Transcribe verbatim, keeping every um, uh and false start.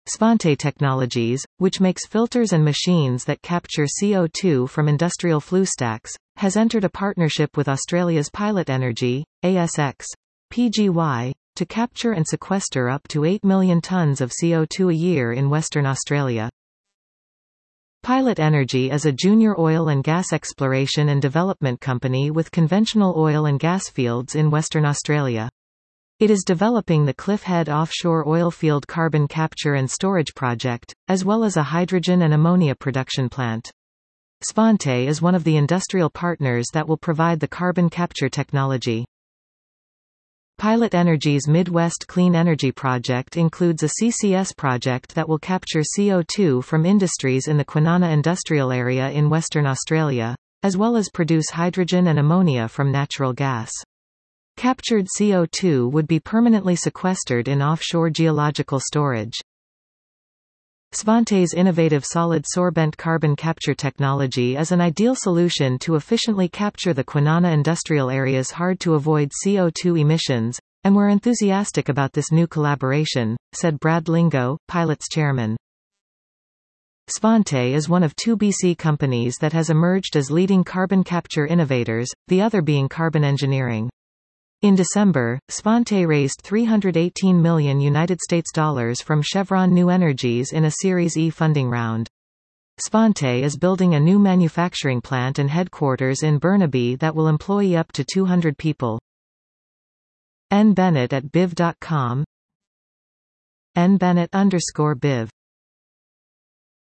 Svante Technologies, which makes filters and machines that capture C O two from industrial flue stacks, has entered a partnership with Australia's Pilot Energy, A S X, P G Y, to capture and sequester up to eight million tonnes of C O two a year in Western Australia. Pilot Energy is a junior oil and gas exploration and development company with conventional oil and gas fields in Western Australia. It is developing the Cliff Head offshore oilfield carbon capture and storage project, as well as a hydrogen and ammonia production plant. Svante is one of the industrial partners that will provide the carbon capture technology. Pilot Energy's Midwest Clean Energy Project includes a C C S project that will capture C O two from industries in the Kwinana industrial area in Western Australia, as well as produce hydrogen and ammonia from natural gas. Captured C O two would be permanently sequestered in offshore geological storage. Svante's innovative solid sorbent carbon capture technology is an ideal solution to efficiently capture the Kwinana industrial area's hard-to-avoid C O two emissions, and we're enthusiastic about this new collaboration, said Brad Lingo, Pilot's chairman. Svante is one of two B C companies that has emerged as leading carbon capture innovators, the other being Carbon Engineering. In December, Svante raised three hundred eighteen million United States dollars from Chevron New Energies in a Series E funding round. Svante is building a new manufacturing plant and headquarters in Burnaby that will employ up to two hundred people. N Bennett at biv dot com. N Bennett underscore biv